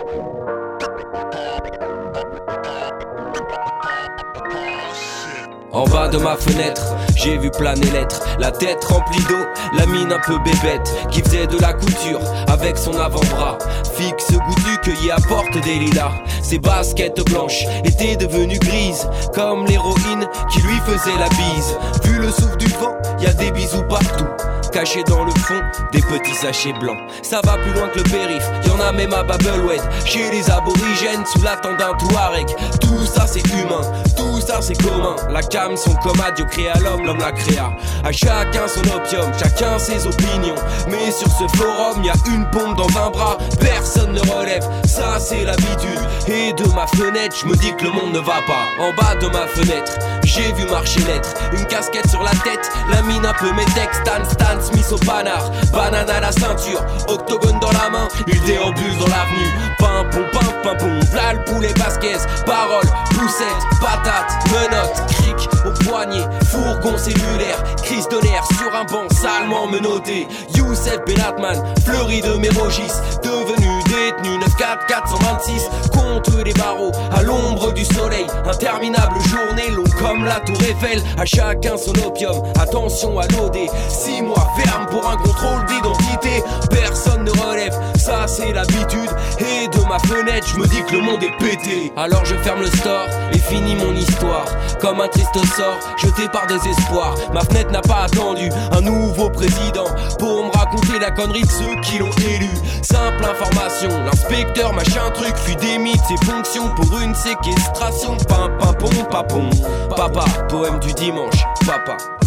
En bas de ma fenêtre, j'ai vu planer l'être, la tête remplie d'eau, la mine un peu bébête, qui faisait de la couture avec son avant-bras. Fixe goûtu cueilli à porte des lilas. Ses baskets blanches étaient devenues grises, comme l'héroïne qui lui faisait la bise. Vu le souffle du vent, y a des bisous partout, cachés dans le fond, des petits sachets blancs. Ça va plus loin que le périph', y'en a même à Babelwed, chez les aborigènes, sous la tente d'un Touareg. Tout ça c'est humain, tout ça c'est commun. La cam son coma, Dieu créa l'homme, l'homme la créa. À chacun son opium, chacun ses opinions. Mais sur ce forum, y a une bombe dans un bras, personne ne relève, ça c'est l'habitude. Et de ma fenêtre, je me dis que le monde ne va pas. En bas de ma fenêtre, j'ai vu marcher l'être, une casquette sur la tête, la mine un peu métèque, Stan Smith au panard, banane à la ceinture, octogone dans la main, il déambule dans l'avenue. Pimpon, v'là le poulet basquez, parole, poussette, patate, menottes, cric au poignet, fourgon cellulaire, crise de nerfs sur un banc salement menotté. Youssef Benatman, fleuri de Mérogis, devenu détenu 94426, contre les barreaux, à l'ombre du soleil, interminable journée, long comme la tour Eiffel, à chacun son opium, attention à l'OD, 6 mois ferme pour un contrôle d'identité, personne ne relève, ça c'est l'habitude, et de ma fenêtre, je me dis que le monde est pété. Alors je ferme le store et finis mon histoire, comme un triste sort, jeté par désespoir. Ma fenêtre n'a pas attendu un nouveau président pour me raconter la connerie de ceux qui l'ont élu. Simple information, l'inspecteur machin truc lui démie de ses fonctions pour une séquestration. Papon, papa, poème du dimanche, papa.